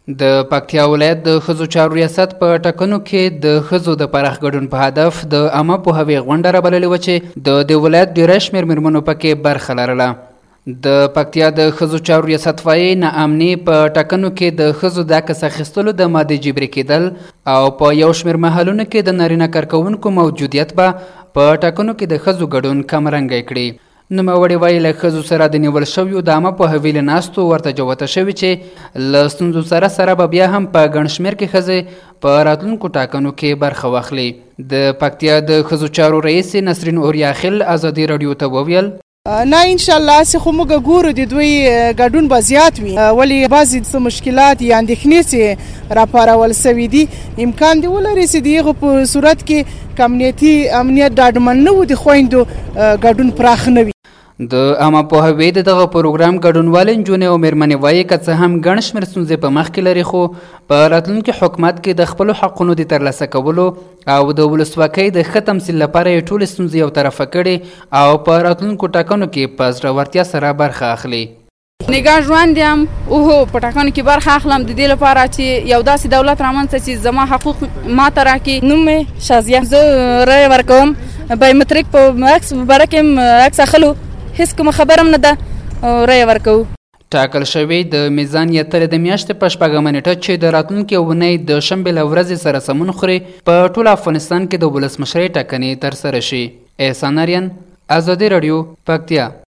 د پکتیا ولایت د ښځو چارو ریاست په ټاکنو کې د ښځو د پراخ ګډون په هدف د عامه پوهاوي غونډه رابللې وه چې د دې ولایت ډیری شمېر مېرمنو پکې برخه لرله. د پکتیا د ښځو چارو ریاست وایي ناامني په ټاکنو کې د ښځو د عکس اخیستلو د مادې جبري کېدل او په یو شمېر محلونو کې د نارینه کارکوونکو موجودیت به په ټاکنو کې د ښځو ګډون کمرنګی کړي. نوموړې وایي له ښځو سره د نیول شویو د عامه پوهاوي له ناستو ورته جوته شوي چې له ستونزو سره به بیا هم په ګڼ شمېر کې ښځې په راتلونکو ټاکنو کې برخه واخلي. د پکتیا د ښځو چارو رئیس نسرین اوریاخیل ازادي راډیو ته وویل نه انشاءالله چې خو موږ ګورو د دوی ګډون به زیات وي ولې بعضې څه مشکلات یا اندېښنې چې راپارول سوي دي امکان دی ولري چې د هغو په صورت کې امنیت ډاډمن نه و د خویندو ګډون پراخ نه وي. د عامه پوهاوي د دغه پروګرام ګډونوالې نجونې او مېرمنې وایي که څه هم ګڼ شمېر ستونزې په مخ کې لري خو په راتلونکي حکومت کې د خپلو حقونو د ترلاسه کولو او د ولسواکۍ د ښه تمثیل لپاره یې ټولې ستونزې یو طرفه کړي او په راتلونکو ټاکنو کې په زړورتیا سره برخه اخلي. نگاه ژوند یم اوهو په ټاکنو کې برخه اخلم د دې لپاره چې یو داسې دولت رامنځته چې زما حقوق ماته راکړي. نوم مې شازیه، زه رایه ورکوم. بایومتریک په عکس باره کې عکس اخلو هیڅ کومه خبره نه ده او رایه ورکوو. ټاکل شوی د میزان یتلې د میاشتې په 6 نیټه چې د راتلونکي اونۍ د شنبې له ورځې سره سمون خوري په ټول افغانستان کې د ولسمشرۍ ټاکنې ترسره شي. احسان آریان، ازادي راډیو، پکتیا.